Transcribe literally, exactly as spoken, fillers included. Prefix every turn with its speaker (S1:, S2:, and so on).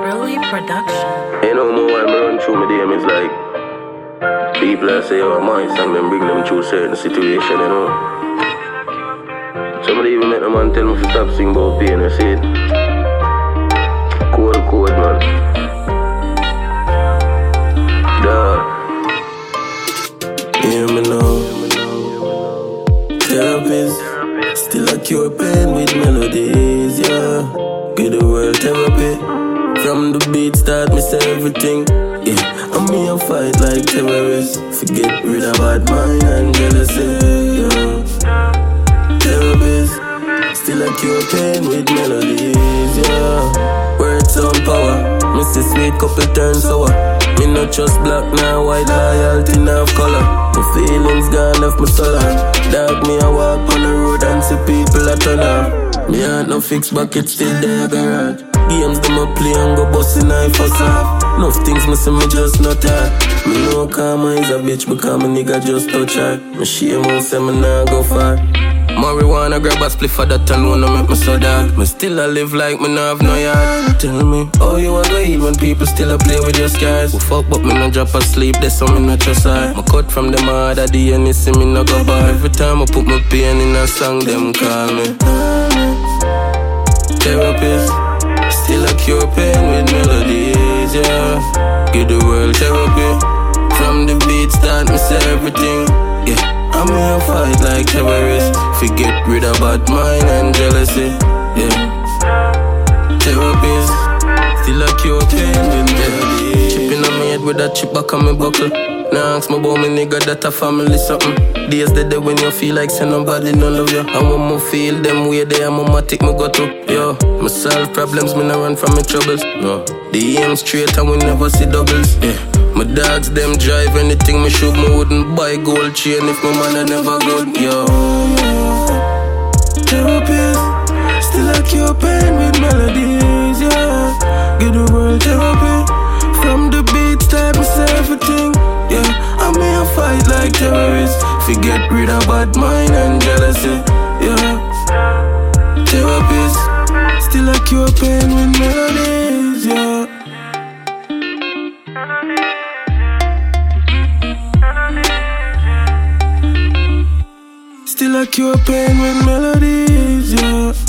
S1: Early production.
S2: You know, more when I run through my D M, it's like people that say, oh, my son, then bring them through certain situation, you know. Somebody even make a man tell me to stop singing about pain, I see it. Cold, cold, man. Dog.
S3: Hear me now. Therapist, still a cure pain with melodies, yeah. Give the world therapy. From the beat start, me say everything, yeah. And me a fight like terrorists. Forget rid of bad mind and jealousy, yeah. Therapist, still a cure pain with melodies, yeah. Words sound power, me see sweet couple turn sour. Me not just black, now white, loyalty, now color. My feelings gone left my soul. Dog, me a walk on the road and see people a turn off. Me ain't no fix bucket, still there garage. Games them a play and go bustin' I fuss off. Enough things me say me just not talk. Me know karma is a bitch because my nigga just touch her. Me shame on say me nah go far. Marijuana grab a spliff for that alone, no make me so dark. Me still a live like me nah have no yard. Tell me, how you a go eat when people still a play with your scars? We fuck but me no drop asleep, that's how me no trust her. Me cut from them hard at the end, you see me no go bar. Every time I put my pain in a song, them call me therapist, still a cure pain with melodies, yeah. Give the world therapy. From the beat start, me say everything, yeah. I'm here fight like terrorists. Forget rid of bad mind and jealousy, yeah. Therapist, still a cure pain with melody. Chipping on my head with that chip back on me buckle. Now ask me about me nigga that a family something. Days the day when you feel like say nobody no love you. And when me feel them way there, I'ma take me go to. Yo, me solve problems, me no run from my troubles. No, the aim straight and we never see doubles, yeah. My dogs, them drive anything me shoot. Me wouldn't buy gold chain if my man had never good, yo. Therapist, still a cure pain with melodies, yeah. Give the world therapy. From the beat start, me say everything, yeah. I'm here fight like terrorists. Forget rid of bad mind and jealousy, yeah. Therapist, still a cure pain with melodies, yeah. Still a cure pain with melodies, yeah.